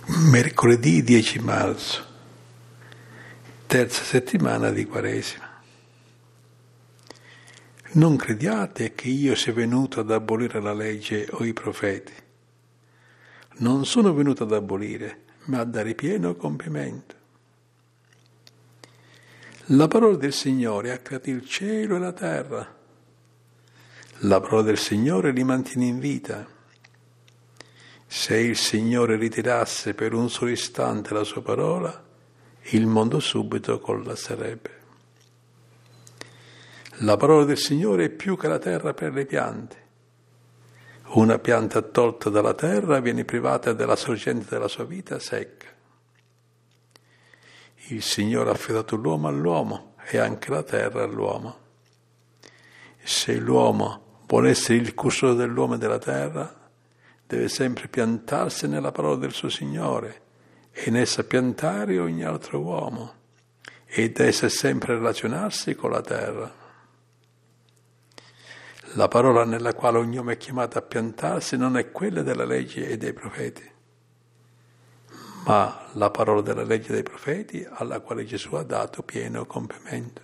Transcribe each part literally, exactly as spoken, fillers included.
Mercoledì dieci marzo, terza settimana di Quaresima. Non crediate che io sia venuto ad abolire la legge o i profeti. Non sono venuto ad abolire, ma a dare pieno compimento. La parola del Signore ha creato il cielo e la terra. La parola del Signore li mantiene in vita. Se il Signore ritirasse per un solo istante la sua parola, il mondo subito collasserebbe. La parola del Signore è più che la terra per le piante. Una pianta tolta dalla terra viene privata della sorgente della sua vita secca. Il Signore ha affidato l'uomo all'uomo e anche la terra all'uomo. Se l'uomo vuole essere il custode dell'uomo e della terra, deve sempre piantarsi nella parola del suo Signore e in essa piantare ogni altro uomo e da essa sempre relazionarsi con la terra. La parola nella quale ogni uomo è chiamato a piantarsi non è quella della legge e dei profeti, ma la parola della legge dei profeti alla quale Gesù ha dato pieno compimento.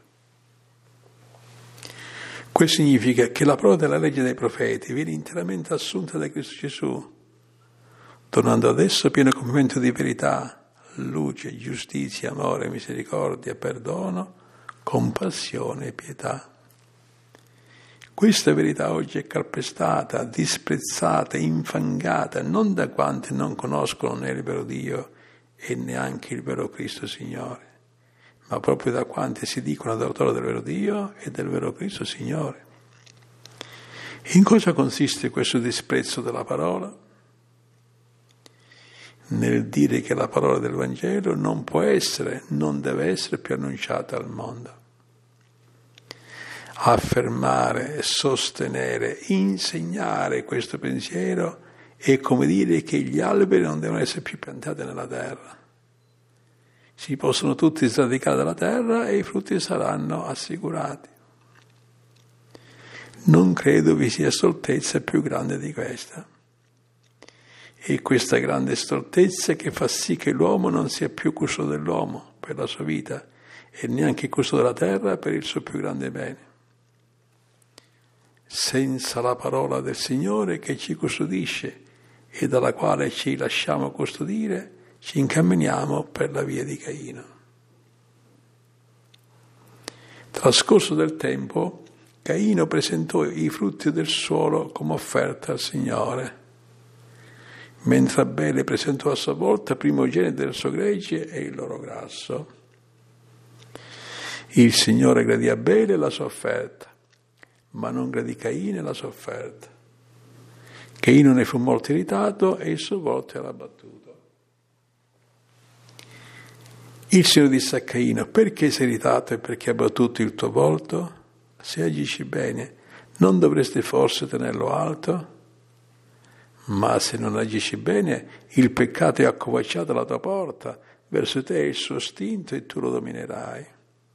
Questo significa che la parola della legge dei profeti viene interamente assunta da Cristo Gesù, donando adesso pieno compimento di verità, luce, giustizia, amore, misericordia, perdono, compassione e pietà. Questa verità oggi è calpestata, disprezzata, infangata, non da quanti non conoscono né il vero Dio e neanche il vero Cristo Signore, ma proprio da quanti si dicono adoratori del vero Dio e del vero Cristo Signore. In cosa consiste questo disprezzo della parola? Nel dire che la parola del Vangelo non può essere, non deve essere più annunciata al mondo. Affermare, sostenere, insegnare questo pensiero è come dire che gli alberi non devono essere più piantati nella terra. Si possono tutti sradicare dalla terra e i frutti saranno assicurati. Non credo vi sia stoltezza più grande di questa. È questa grande stoltezza che fa sì che l'uomo non sia più custode dell'uomo per la sua vita e neanche custode della terra per il suo più grande bene. Senza la parola del Signore che ci custodisce e dalla quale ci lasciamo custodire, ci incamminiamo per la via di Caino. Trascorso del tempo, Caino presentò i frutti del suolo come offerta al Signore, mentre Abele presentò a sua volta primogenite del suo gregge e il loro grasso. Il Signore gradì Abele la sua offerta, ma non gradì Caino e la sua offerta. Caino ne fu molto irritato e il suo volto era abbattuto. Il Signore disse a Caino: perché sei irritato e perché hai abbattuto il tuo volto? Se agisci bene, non dovresti forse tenerlo alto? Ma se non agisci bene, il peccato è accovacciato alla tua porta, verso te è il suo stinto e tu lo dominerai.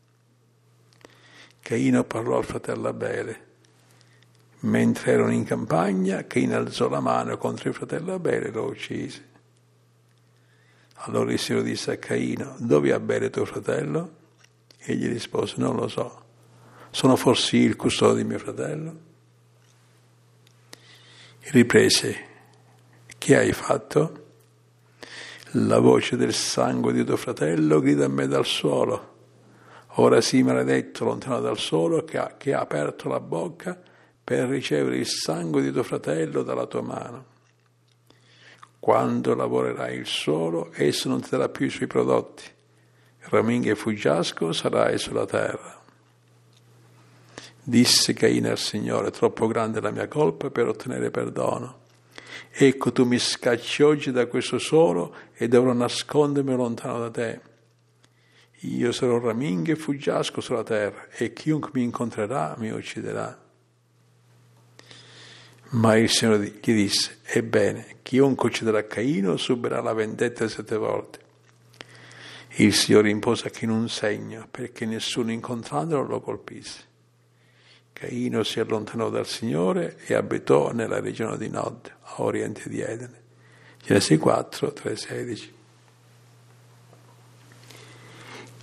Caino parlò al fratello Abele. Mentre erano in campagna, Caino alzò la mano contro il fratello Abele e lo uccise. Allora il Signore disse a Caino: dove è Abele tuo fratello? Egli rispose: non lo so. Sono forse io il custode di mio fratello? Riprese: che hai fatto? La voce del sangue di tuo fratello grida a me dal suolo. Ora sii maledetto, lontano dal suolo, che ha, che ha aperto la bocca per ricevere il sangue di tuo fratello dalla tua mano. Quando lavorerai il suolo, esso non ti darà più i suoi prodotti. Ramingo e fuggiasco sarai sulla terra. Disse Caino al Signore: troppo grande è la mia colpa per ottenere perdono. Ecco, tu mi scacci oggi da questo suolo e dovrò nascondermi lontano da te. Io sarò ramingo e fuggiasco sulla terra e chiunque mi incontrerà mi ucciderà. Ma il Signore gli disse: ebbene, chiunque ucciderà Caino subirà la vendetta sette volte. Il Signore impose a Caino un segno perché nessuno incontrandolo lo colpisse. Caino si allontanò dal Signore e abitò nella regione di Nod, a oriente di Edene. Genesi quattro, tre, sedici.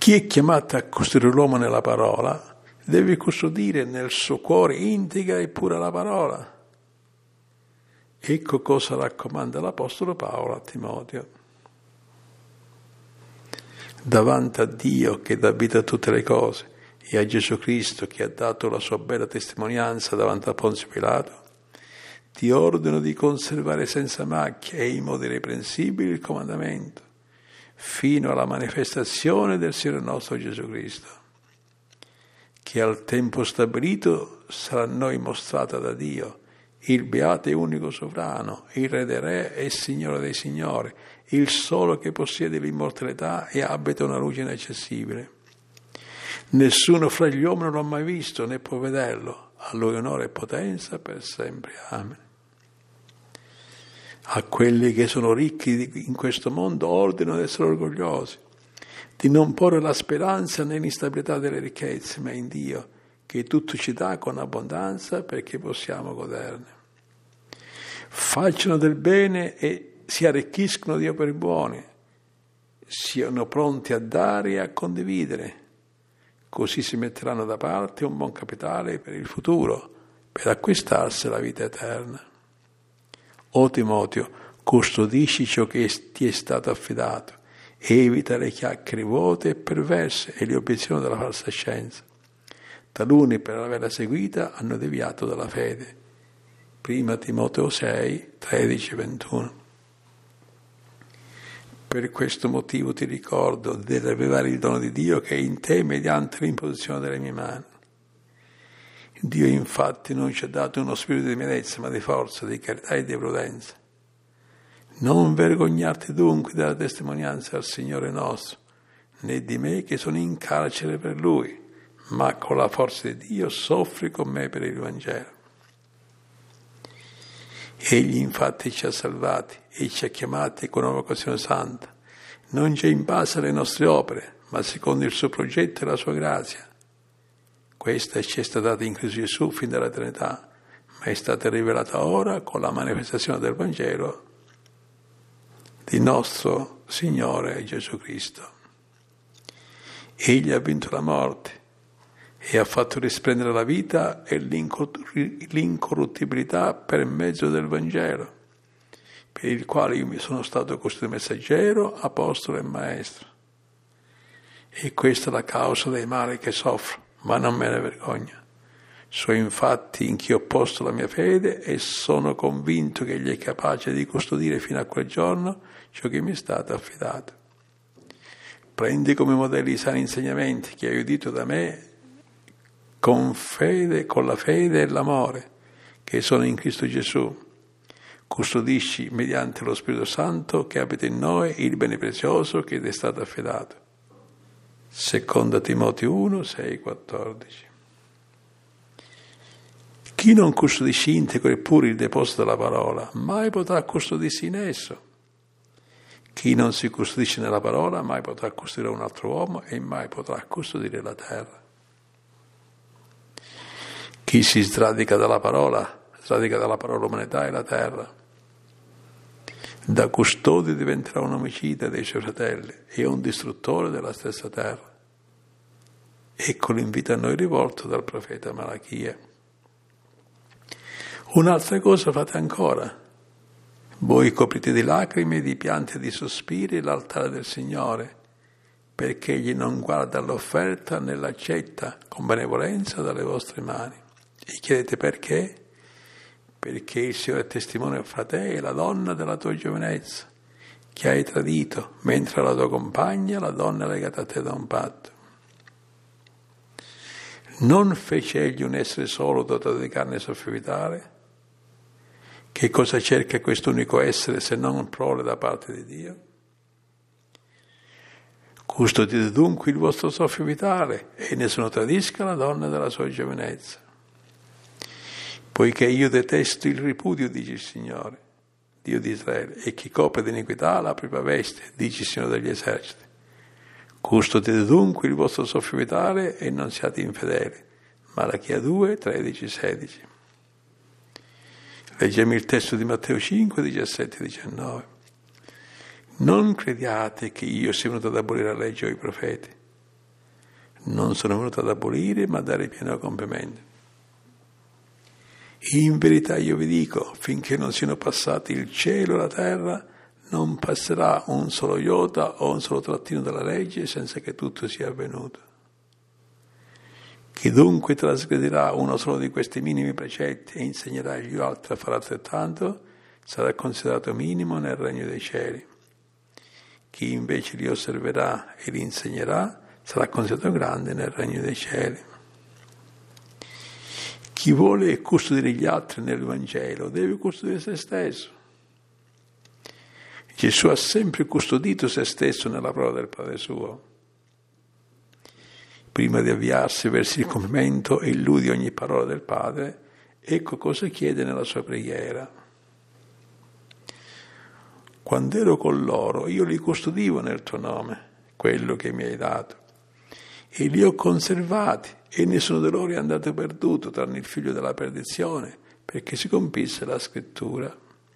Chi è chiamato a custodire l'uomo nella parola deve custodire nel suo cuore integra e pura la parola. Ecco cosa raccomanda l'Apostolo Paolo a Timoteo. Davanti a Dio che dà vita a tutte le cose e a Gesù Cristo che ha dato la sua bella testimonianza davanti a Ponzio Pilato, ti ordino di conservare senza macchia e in modo irreprensibile il comandamento, fino alla manifestazione del Signore nostro Gesù Cristo, che al tempo stabilito sarà a noi mostrata da Dio, il beato e unico sovrano, il Re dei Re e Signore dei Signori, il solo che possiede l'immortalità e abita una luce inaccessibile. Nessuno fra gli uomini non l'ha mai visto né può vederlo, a Lui onore e potenza per sempre. Amen. A quelli che sono ricchi in questo mondo ordino di essere orgogliosi, di non porre la speranza nell'instabilità delle ricchezze, ma in Dio, che tutto ci dà con abbondanza perché possiamo goderne. Facciano del bene e si arricchiscono di opere buone, siano pronti a dare e a condividere, così si metteranno da parte un buon capitale per il futuro, per acquistarsi la vita eterna. O Timoteo, custodisci ciò che ti è stato affidato, evita le chiacchiere vuote e perverse e le obiezioni della falsa scienza. Taluni, per averla seguita, hanno deviato dalla fede. Prima Timoteo sei, tredici ventuno. Per questo motivo ti ricordo di rivelare il dono di Dio che è in te mediante l'imposizione delle mie mani. Dio infatti non ci ha dato uno spirito di timidezza, ma di forza, di carità e di prudenza. Non vergognarti dunque della testimonianza al Signore nostro, né di me che sono in carcere per Lui, ma con la forza di Dio soffri con me per il Vangelo. Egli infatti ci ha salvati e ci ha chiamati con una vocazione santa, non già in base alle nostre opere, ma secondo il suo progetto e la sua grazia. Questa ci è stata data in Cristo Gesù fin dall'eternità, ma è stata rivelata ora con la manifestazione del Vangelo di nostro Signore Gesù Cristo. Egli ha vinto la morte e ha fatto risplendere la vita e l'incorruttibilità per mezzo del Vangelo, per il quale io mi sono stato costituito messaggero, apostolo e maestro. E questa è la causa dei mali che soffro, ma non me ne vergogno. So infatti in chi ho posto la mia fede e sono convinto che egli è capace di custodire fino a quel giorno ciò che mi è stato affidato. Prendi come modelli i sani insegnamenti che hai udito da me con fede, con la fede e l'amore che sono in Cristo Gesù. Custodisci mediante lo Spirito Santo che abita in noi il bene prezioso che ti è stato affidato. Seconda Timoteo uno, sei, quattordici. Chi non custodisce integro e puro il deposito della parola, mai potrà custodirsi in esso. Chi non si custodisce nella parola, mai potrà custodire un altro uomo e mai potrà custodire la terra. Chi si sradica dalla parola, sradica dalla parola l'umanità e la terra. Da custode diventerà un omicida dei suoi fratelli e un distruttore della stessa terra. Ecco l'invito a noi rivolto dal profeta Malachia. Un'altra cosa fate ancora. Voi coprite di lacrime, di pianti e di sospiri l'altare del Signore, perché egli non guarda all'offerta né l'accetta con benevolenza dalle vostre mani. E chiedete perché? Perché il Signore è testimone fra te e la donna della tua giovinezza, che hai tradito, mentre la tua compagna, la donna è legata a te da un patto. Non fece egli un essere solo dotato di carne e soffio vitale? Che cosa cerca quest'unico essere se non un prole da parte di Dio? Custodite dunque il vostro soffio vitale e nessuno tradisca la donna della sua giovinezza. Poiché io detesto il ripudio, dice il Signore, Dio di Israele, e chi copre di iniquità la propria veste, dice il Signore degli eserciti. Custodite dunque il vostro soffio vitale e non siate infedeli. Malachia due, tredici, sedici. Leggiamo il testo di Matteo cinque, diciassette e diciannove. Non crediate che io sia venuto ad abolire la legge o i profeti. Non sono venuto ad abolire, ma a dare pieno compimento. In verità io vi dico, finché non siano passati il cielo e la terra, non passerà un solo iota o un solo trattino della legge senza che tutto sia avvenuto. Chi dunque trasgredirà uno solo di questi minimi precetti e insegnerà agli altri a fare altrettanto, sarà considerato minimo nel regno dei cieli. Chi invece li osserverà e li insegnerà, sarà considerato grande nel regno dei cieli. Chi vuole custodire gli altri nel Vangelo deve custodire se stesso. Gesù ha sempre custodito se stesso nella parola del Padre suo. Prima di avviarsi verso il compimento e illudi ogni parola del Padre, ecco cosa chiede nella sua preghiera. Quando ero con loro, io li custodivo nel tuo nome, quello che mi hai dato, e li ho conservati, e nessuno di loro è andato perduto, tranne il figlio della perdizione, perché si compisse la scrittura.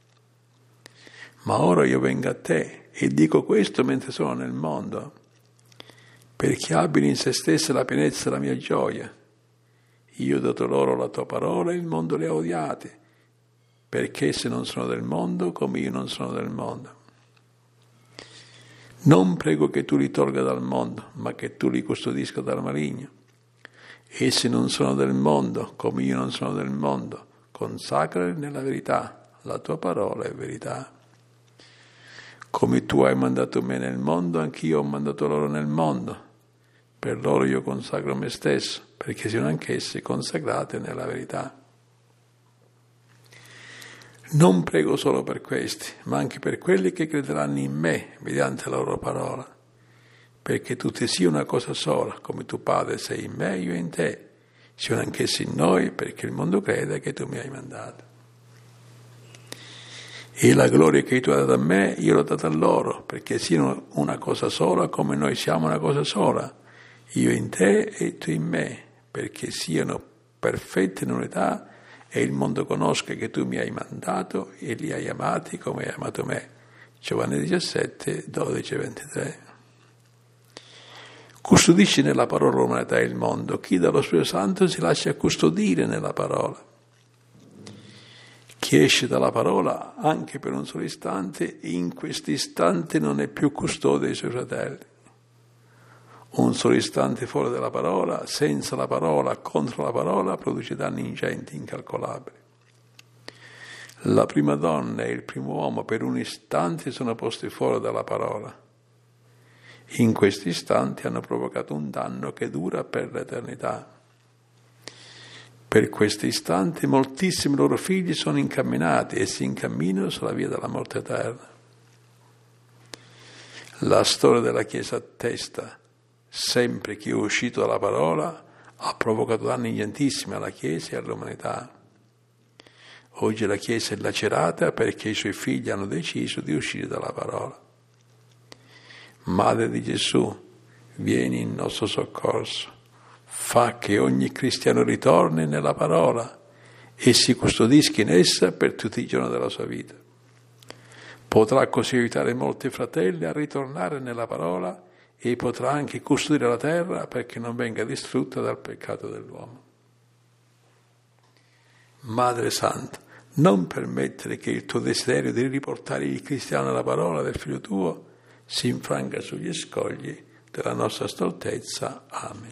Ma ora io vengo a te, e dico questo mentre sono nel mondo, perché abbiano in se stessa la pienezza della mia gioia. Io ho dato loro la tua parola e il mondo li ha odiati, perché se non sono del mondo, come io non sono del mondo. Non prego che tu li tolga dal mondo, ma che tu li custodisca dal maligno. Essi non sono del mondo, come io non sono del mondo. Consacrali nella verità, la tua parola è verità. Come tu hai mandato me nel mondo, anch'io ho mandato loro nel mondo. Per loro io consacro me stesso, perché siano anch'essi consacrate nella verità. Non prego solo per questi, ma anche per quelli che crederanno in me mediante la loro parola, perché tutti siano una cosa sola, come tu Padre sei in me, io in te, siano anch'essi in noi, perché il mondo crede che tu mi hai mandato. E la gloria che tu hai dato a me, io l'ho data a loro, perché siano una cosa sola, come noi siamo una cosa sola, io in te e tu in me, perché siano perfetti in unità, e il mondo conosca che tu mi hai mandato e li hai amati come hai amato me. Giovanni diciassette, dodici e ventitré. Custodisci nella parola l'umanità e il mondo. Chi dallo Spirito Santo si lascia custodire nella parola. Chi esce dalla parola, anche per un solo istante, in quest'istante non è più custode dei suoi fratelli. Un solo istante fuori dalla parola, senza la parola, contro la parola, produce danni ingenti, incalcolabili. La prima donna e il primo uomo per un istante sono posti fuori dalla parola. In questi istanti hanno provocato un danno che dura per l'eternità. Per questo istante moltissimi loro figli sono incamminati e si incamminano sulla via della morte eterna. La storia della Chiesa attesta sempre chi è uscito dalla parola ha provocato danni ingentissimi alla Chiesa e all'umanità. Oggi la Chiesa è lacerata perché i suoi figli hanno deciso di uscire dalla parola. Madre di Gesù, vieni in nostro soccorso. Fa che ogni cristiano ritorni nella parola e si custodisca in essa per tutti i giorni della sua vita. Potrà così aiutare molti fratelli a ritornare nella parola e potrà anche custodire la terra perché non venga distrutta dal peccato dell'uomo. Madre Santa, non permettere che il tuo desiderio di riportare il cristiano alla parola del Figlio tuo si infranga sugli scogli della nostra stoltezza. Amen.